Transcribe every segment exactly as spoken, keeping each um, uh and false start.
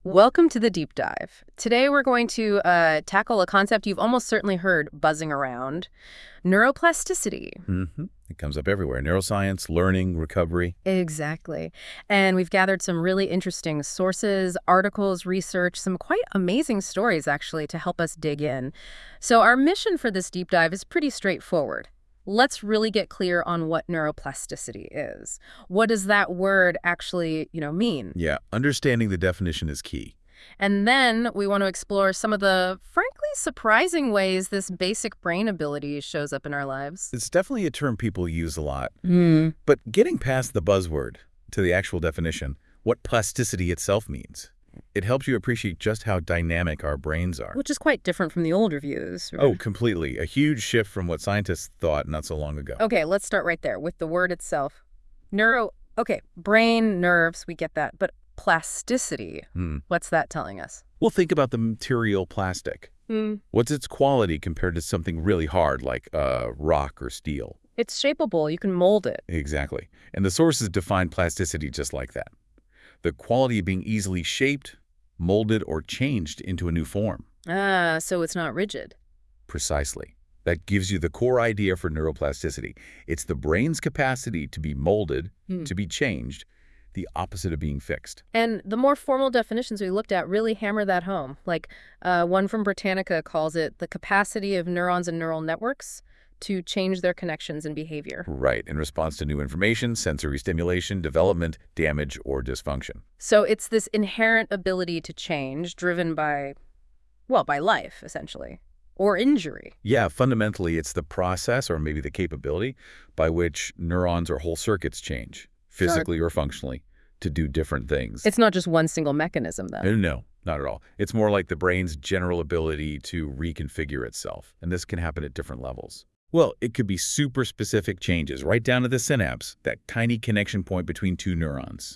Welcome to the deep dive. Today we're going to uh, tackle a concept you've almost certainly heard buzzing around, neuroplasticity. Mm-hmm. It comes up everywhere. Neuroscience, learning, recovery. Exactly. And we've gathered some really interesting sources, articles, research, some quite amazing stories, actually, to help us dig in. So our mission for this deep dive is pretty straightforward. Let's really get clear on what neuroplasticity is. What does that word actually, you know, mean? Yeah, understanding the definition is key. And then we want to explore some of the, frankly, surprising ways this basic brain ability shows up in our lives. It's definitely a term people use a lot. Mm. But getting past the buzzword to the actual definition, what plasticity itself means, it helps you appreciate just how dynamic our brains are. Which is quite different from the older views. Right? Oh, completely. A huge shift from what scientists thought not so long ago. Okay, let's start right there with the word itself. Neuro, okay, brain, nerves, we get that. But plasticity, Hmm. what's that telling us? Well, think about the material plastic. Hmm. What's its quality compared to something really hard like uh, rock or steel? It's shapeable. You can mold it. Exactly. And the sources define plasticity just like that. The quality of being easily shaped, molded, or changed into a new form. Ah, so it's not rigid. Precisely. That gives you the core idea for neuroplasticity. It's the brain's capacity to be molded, Hmm. to be changed, the opposite of being fixed. And the more formal definitions we looked at really hammer that home. Like uh, one from Britannica calls it the capacity of neurons and neural networks to change their connections and behavior. Right, in response to new information, sensory stimulation, development, damage, or dysfunction. So it's this inherent ability to change driven by, well, by life, essentially, or injury. Yeah, fundamentally, it's the process, or maybe the capability, by which neurons or whole circuits change, physically or functionally, to do different things. It's not just one single mechanism, though. No, no, not at all. It's more like the brain's general ability to reconfigure itself, and this can happen at different levels. Well, it could be super specific changes, right down to the synapse, that tiny connection point between two neurons.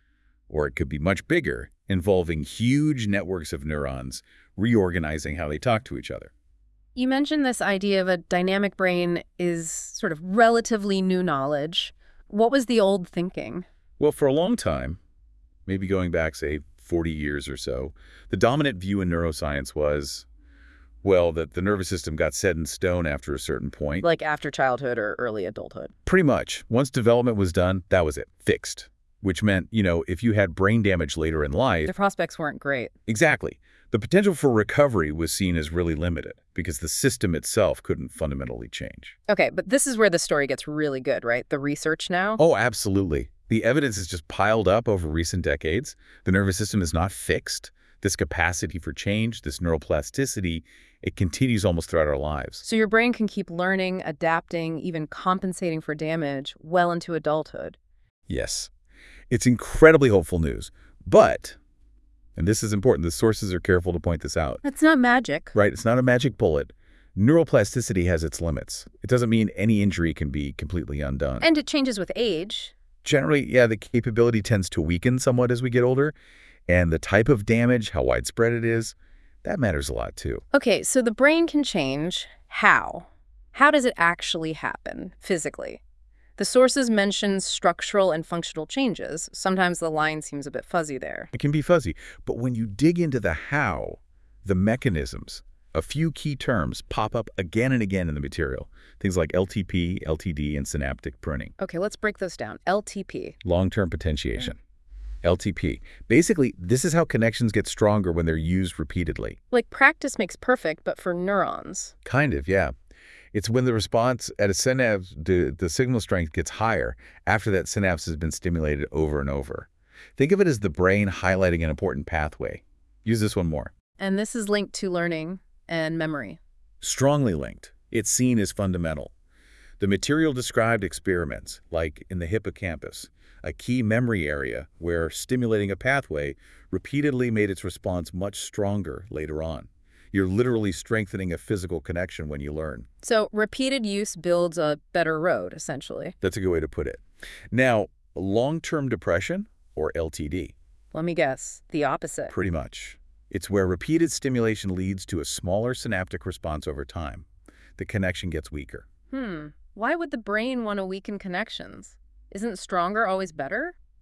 Or it could be much bigger, involving huge networks of neurons reorganizing how they talk to each other. You mentioned this idea of a dynamic brain is sort of relatively new knowledge. What was the old thinking? Well, for a long time, maybe going back, say, forty years or so, the dominant view in neuroscience was, well, that the nervous system got set in stone after a certain point. Like after childhood or early adulthood? Pretty much. Once development was done, that was it. Fixed. Which meant, you know, if you had brain damage later in life... The prospects weren't great. Exactly. The potential for recovery was seen as really limited because the system itself couldn't fundamentally change. Okay, but this is where the story gets really good, right? The research now? Oh, absolutely. The evidence is just piled up over recent decades. The nervous system is not fixed. This capacity for change, this neuroplasticity, it continues almost throughout our lives. So your brain can keep learning, adapting, even compensating for damage well into adulthood. Yes. It's incredibly hopeful news. But, and this is important, the sources are careful to point this out. That's not magic. Right, it's not a magic bullet. Neuroplasticity has its limits. It doesn't mean any injury can be completely undone. And it changes with age. Generally, yeah, the capability tends to weaken somewhat as we get older. And the type of damage, how widespread it is, that matters a lot too. Okay, so the brain can change. How? How does it actually happen physically? The sources mention structural and functional changes. Sometimes the line seems a bit fuzzy there. It can be fuzzy, but when you dig into the how, the mechanisms, a few key terms pop up again and again in the material. Things like L T P, L T D, and synaptic pruning. Okay, let's break those down. L T P. Long-term potentiation. L T P. Basically, this is how connections get stronger when they're used repeatedly. Like practice makes perfect, but for neurons. Kind of, yeah. It's when the response at a synapse, the, the signal strength gets higher after that synapse has been stimulated over and over. Think of it as the brain highlighting an important pathway. Use this one more. And this is linked to learning and memory. Strongly linked. It's seen as fundamental. The material described experiments, like in the hippocampus, a key memory area where stimulating a pathway repeatedly made its response much stronger later on. You're literally strengthening a physical connection when you learn. So repeated use builds a better road, essentially. That's a good way to put it. Now, long-term depression, or L T D. Let me guess, the opposite. Pretty much. It's where repeated stimulation leads to a smaller synaptic response over time. The connection gets weaker. Hmm. Why would the brain want to weaken connections? Isn't stronger always better?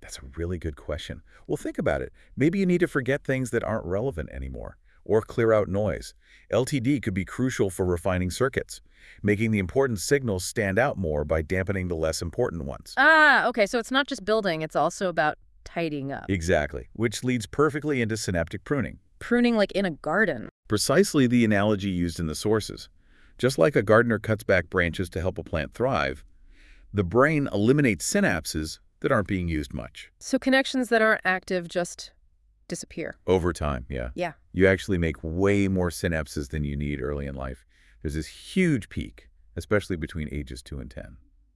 That's a really good question. Well, think about it. Maybe you need to forget things that aren't relevant anymore, or clear out noise. L T D could be crucial for refining circuits, making the important signals stand out more by dampening the less important ones. Ah, okay, so it's not just building, it's also about tidying up. Exactly, which leads perfectly into synaptic pruning. Pruning like in a garden. Precisely the analogy used in the sources. Just like a gardener cuts back branches to help a plant thrive, the brain eliminates synapses that aren't being used much. So connections that aren't active just disappear. Over time, yeah. Yeah. You actually make way more synapses than you need early in life. There's this huge peak, especially between ages two and ten.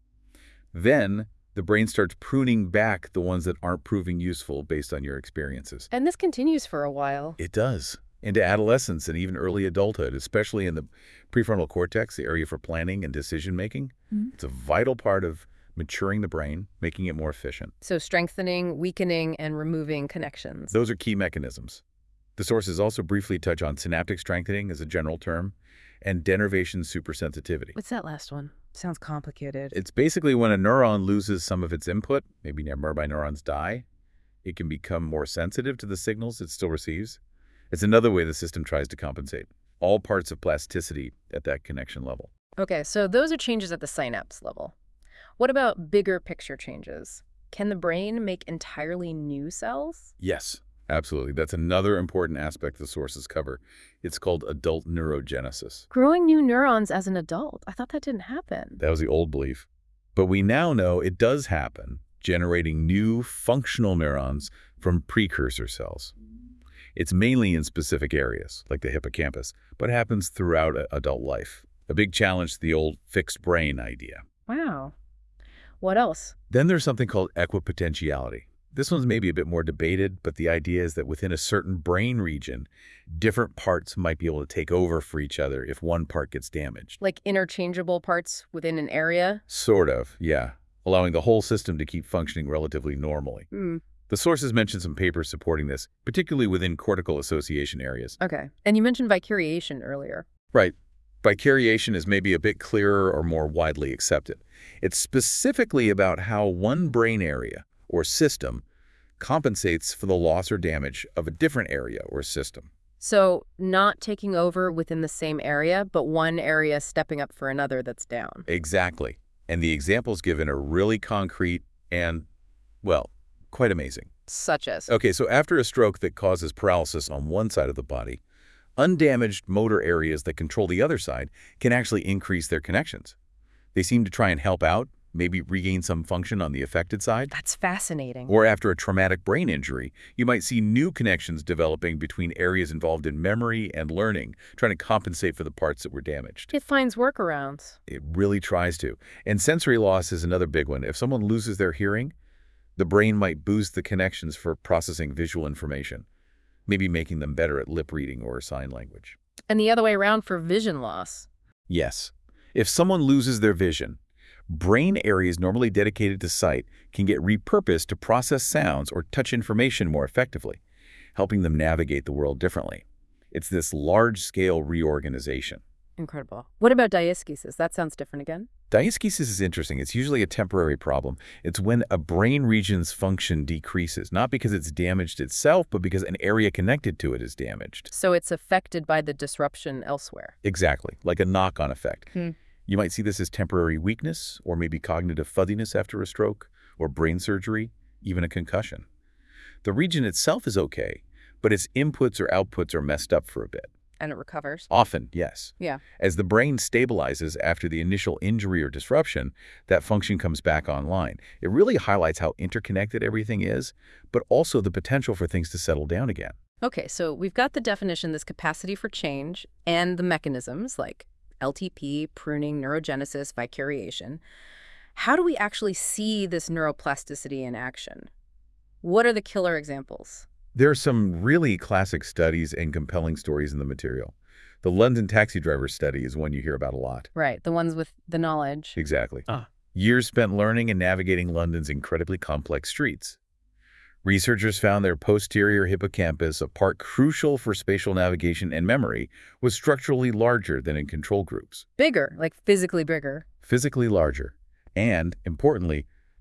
Then, the brain starts pruning back the ones that aren't proving useful based on your experiences. And this continues for a while. It does. Into adolescence and even early adulthood, especially in the prefrontal cortex, the area for planning and decision-making. Mm-hmm. It's a vital part of maturing the brain, making it more efficient. So strengthening, weakening, and removing connections. Those are key mechanisms. The sources also briefly touch on synaptic strengthening as a general term and denervation supersensitivity. What's that last one? Sounds complicated. It's basically when a neuron loses some of its input, maybe nearby neurons die, it can become more sensitive to the signals it still receives. It's another way the system tries to compensate. All parts of plasticity at that connection level. Okay, so those are changes at the synapse level. What about bigger picture changes? Can the brain make entirely new cells? Yes, absolutely. That's another important aspect the sources cover. It's called adult neurogenesis. Growing new neurons as an adult? I thought that didn't happen. That was the old belief. But we now know it does happen, generating new functional neurons from precursor cells. It's mainly in specific areas, like the hippocampus, but happens throughout adult life. A big challenge to the old fixed brain idea. Wow. What else? Then there's something called equipotentiality. This one's maybe a bit more debated, but the idea is that within a certain brain region, different parts might be able to take over for each other if one part gets damaged. Like interchangeable parts within an area? Sort of, yeah, allowing the whole system to keep functioning relatively normally. Hmm. The sources mention some papers supporting this, particularly within cortical association areas. Okay. And you mentioned vicariation earlier. Right. Vicariation is maybe a bit clearer or more widely accepted. It's specifically about how one brain area or system compensates for the loss or damage of a different area or system. So not taking over within the same area, but one area stepping up for another that's down. Exactly. And the examples given are really concrete and, well, quite amazing. Such as? Okay, so after a stroke that causes paralysis on one side of the body, undamaged motor areas that control the other side can actually increase their connections. They seem to try and help out, maybe regain some function on the affected side. That's fascinating. Or after a traumatic brain injury, you might see new connections developing between areas involved in memory and learning, trying to compensate for the parts that were damaged. It finds workarounds. It really tries to. And sensory loss is another big one. If someone loses their hearing, the brain might boost the connections for processing visual information, maybe making them better at lip reading or sign language. And the other way around for vision loss. Yes. If someone loses their vision, brain areas normally dedicated to sight can get repurposed to process sounds or touch information more effectively, helping them navigate the world differently. It's this large-scale reorganization. Incredible. What about dieschesis? That sounds different again. Dieschesis is interesting. It's usually a temporary problem. It's when a brain region's function decreases, not because it's damaged itself, but because an area connected to it is damaged. So it's affected by the disruption elsewhere. Exactly, like a knock-on effect. Hmm. You might see this as temporary weakness, or maybe cognitive fuzziness after a stroke, or brain surgery, even a concussion. The region itself is okay, but its inputs or outputs are messed up for a bit. And it recovers? Often, yes. Yeah. As the brain stabilizes after the initial injury or disruption, that function comes back online. It really highlights how interconnected everything is, but also the potential for things to settle down again. Okay, so we've got the definition, this capacity for change, and the mechanisms like L T P, pruning, neurogenesis, vicariation. How do we actually see this neuroplasticity in action? What are the killer examples? There are some really classic studies and compelling stories in the material. The London taxi driver study is one you hear about a lot. Right, the ones with the knowledge. Exactly. Ah. Years spent learning and navigating London's incredibly complex streets. Researchers found their posterior hippocampus, a part crucial for spatial navigation and memory, was structurally larger than in control groups. Bigger, like physically bigger. Physically larger. And, importantly,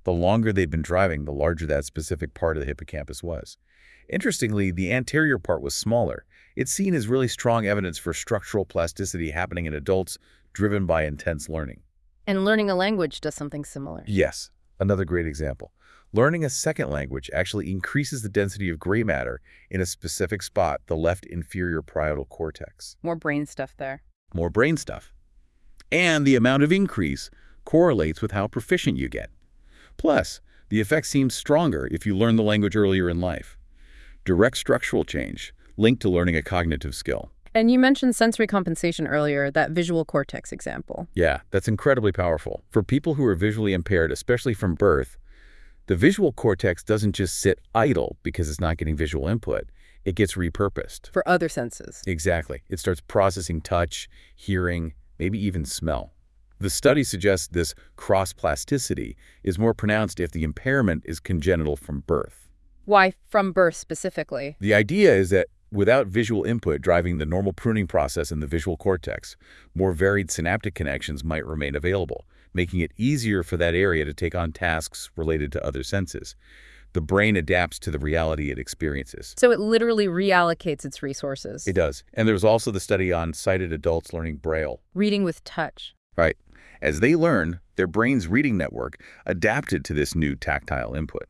The longer they'd been driving, the larger that specific part of the hippocampus was. Interestingly, the anterior part was smaller. It's seen as really strong evidence for structural plasticity happening in adults driven by intense learning. And learning a language does something similar. Yes, another great example. Learning a second language actually increases the density of gray matter in a specific spot, the left inferior parietal cortex. More brain stuff there. More brain stuff. And the amount of increase correlates with how proficient you get. Plus, the effect seems stronger if you learn the language earlier in life. Direct structural change linked to learning a cognitive skill. And you mentioned sensory compensation earlier, that visual cortex example. Yeah, that's incredibly powerful. For people who are visually impaired, especially from birth, the visual cortex doesn't just sit idle because it's not getting visual input. It gets repurposed. For other senses. Exactly. It starts processing touch, hearing, maybe even smell. The study suggests this cross-plasticity is more pronounced if the impairment is congenital from birth. Why from birth specifically? The idea is that without visual input driving the normal pruning process in the visual cortex, more varied synaptic connections might remain available, making it easier for that area to take on tasks related to other senses. The brain adapts to the reality it experiences. So it literally reallocates its resources. It does. And there's also the study on sighted adults learning Braille. Reading with touch. Right. As they learn, their brain's reading network adapted to this new tactile input.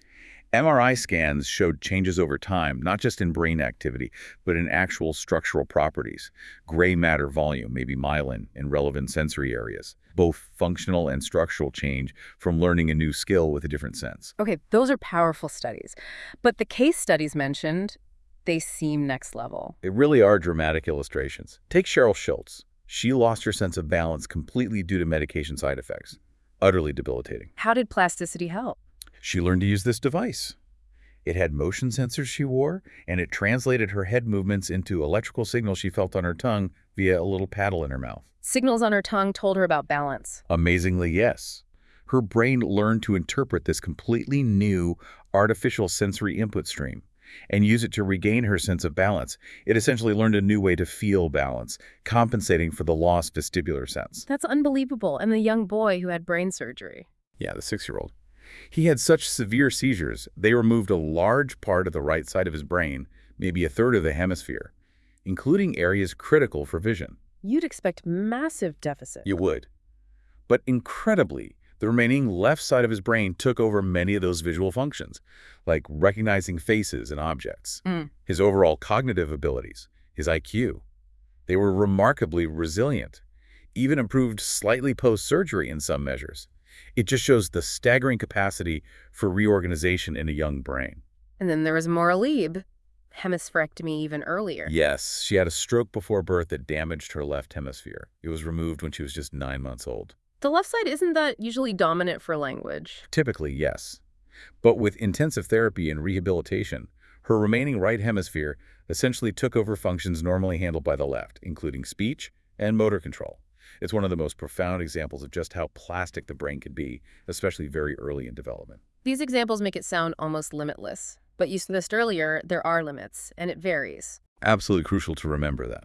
M R I scans showed changes over time, not just in brain activity, but in actual structural properties. Gray matter volume, maybe myelin, in relevant sensory areas. Both functional and structural change from learning a new skill with a different sense. Okay, those are powerful studies. But the case studies mentioned, they seem next level. They really are dramatic illustrations. Take Cheryl Schultz. She lost her sense of balance completely due to medication side effects. Utterly debilitating. How did plasticity help? She learned to use this device. It had motion sensors she wore, and it translated her head movements into electrical signals she felt on her tongue via a little paddle in her mouth. Signals on her tongue told her about balance. Amazingly, yes. Her brain learned to interpret this completely new artificial sensory input stream and use it to regain her sense of balance. It essentially learned a new way to feel balance, compensating for the lost vestibular sense. That's unbelievable. And the young boy who had brain surgery. Yeah, the six-year-old. He had such severe seizures, they removed a large part of the right side of his brain, maybe a third of the hemisphere, including areas critical for vision. You'd expect massive deficit. You would. But incredibly, the remaining left side of his brain took over many of those visual functions, like recognizing faces and objects. Mm. His overall cognitive abilities, his I Q, they were remarkably resilient, even improved slightly post-surgery in some measures. It just shows the staggering capacity for reorganization in a young brain. And then there was Maura Lieb, hemispherectomy even earlier. Yes, she had a stroke before birth that damaged her left hemisphere. It was removed when she was just nine months old. The left side, isn't that usually dominant for language? Typically, yes. But with intensive therapy and rehabilitation, her remaining right hemisphere essentially took over functions normally handled by the left, including speech and motor control. It's one of the most profound examples of just how plastic the brain can be, especially very early in development. These examples make it sound almost limitless. But you stressed earlier, there are limits, and it varies. Absolutely crucial to remember that.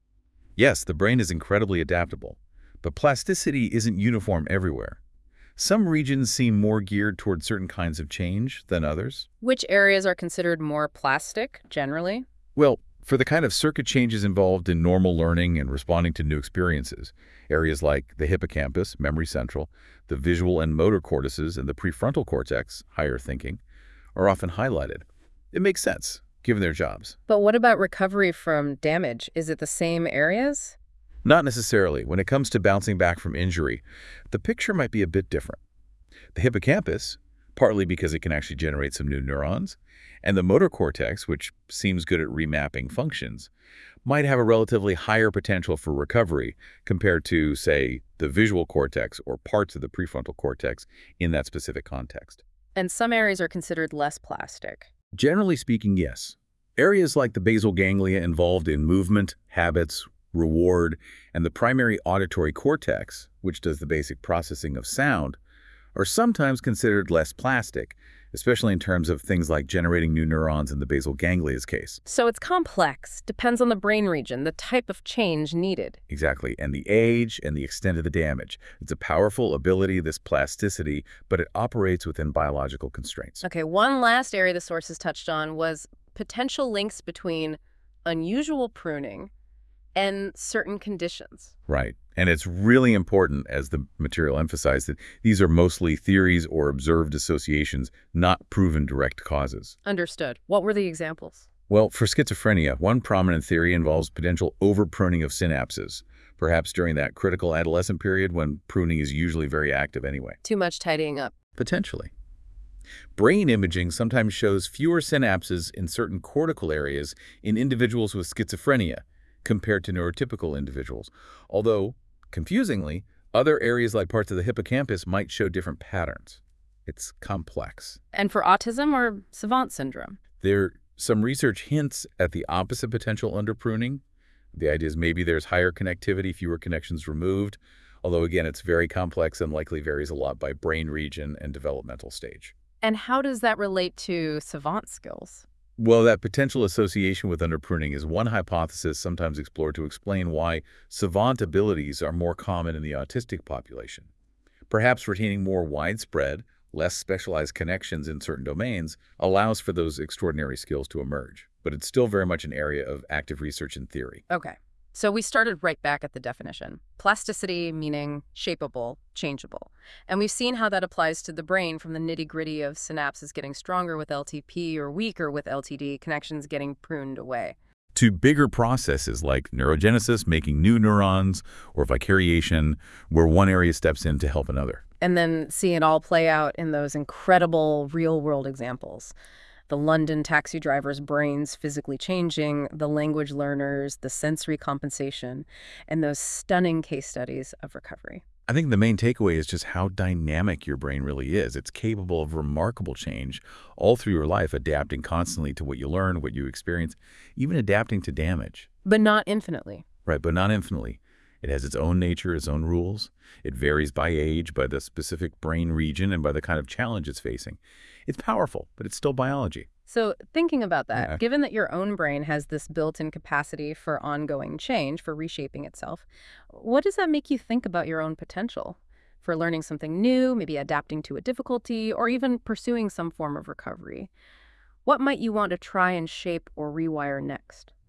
Yes, the brain is incredibly adaptable, but plasticity isn't uniform everywhere. Some regions seem more geared toward certain kinds of change than others. Which areas are considered more plastic, generally? Well, for the kind of circuit changes involved in normal learning and responding to new experiences, areas like the hippocampus, memory central, the visual and motor cortices, and the prefrontal cortex, higher thinking, are often highlighted. It makes sense, given their jobs. But what about recovery from damage? Is it the same areas? Not necessarily. When it comes to bouncing back from injury, the picture might be a bit different. The hippocampus, partly because it can actually generate some new neurons, and the motor cortex, which seems good at remapping functions, might have a relatively higher potential for recovery compared to, say, the visual cortex or parts of the prefrontal cortex in that specific context. And some areas are considered less plastic. Generally speaking, yes. Areas like the basal ganglia involved in movement, habits, reward, and the primary auditory cortex, which does the basic processing of sound, are sometimes considered less plastic, especially in terms of things like generating new neurons in the basal ganglia's case. So it's complex, depends on the brain region, the type of change needed. Exactly, and the age and the extent of the damage. It's a powerful ability, this plasticity, but it operates within biological constraints. Okay, one last area the sources touched on was potential links between unusual pruning and certain conditions. Right. And it's really important, as the material emphasized, that these are mostly theories or observed associations, not proven direct causes. Understood. What were the examples? Well, for schizophrenia, one prominent theory involves potential overpruning of synapses, perhaps during that critical adolescent period when pruning is usually very active anyway. Too much tidying up. Potentially. Brain imaging sometimes shows fewer synapses in certain cortical areas in individuals with schizophrenia compared to neurotypical individuals, although, confusingly, other areas like parts of the hippocampus might show different patterns. It's complex. And for autism or savant syndrome? There some research hints at the opposite potential under pruning. The idea is maybe there's higher connectivity, fewer connections removed, although again, it's very complex and likely varies a lot by brain region and developmental stage. And how does that relate to savant skills? Well, that potential association with underpruning is one hypothesis sometimes explored to explain why savant abilities are more common in the autistic population. Perhaps retaining more widespread, less specialized connections in certain domains allows for those extraordinary skills to emerge, but it's still very much an area of active research and theory. Okay. So we started right back at the definition. Plasticity meaning shapeable, changeable. And we've seen how that applies to the brain, from the nitty-gritty of synapses getting stronger with L T P or weaker with L T D, connections getting pruned away, To bigger processes like neurogenesis, making new neurons, or vicariation, where one area steps in to help another. and then seeing it all play out in those incredible real-world examples. The London taxi driver's brains physically changing, the language learners, the sensory compensation, and those stunning case studies of recovery. I think the main takeaway is just how dynamic your brain really is. It's capable of remarkable change all through your life, adapting constantly to what you learn, what you experience, even adapting to damage. But not infinitely. Right, but not infinitely. It has its own nature, its own rules. It varies by age, by the specific brain region, and by the kind of challenge it's facing. It's powerful, but it's still biology. So thinking about that, Yeah. given that your own brain has this built-in capacity for ongoing change, for reshaping itself, what does that make you think about your own potential for learning something new, maybe adapting to a difficulty, or even pursuing some form of recovery? What might you want to try and shape or rewire next?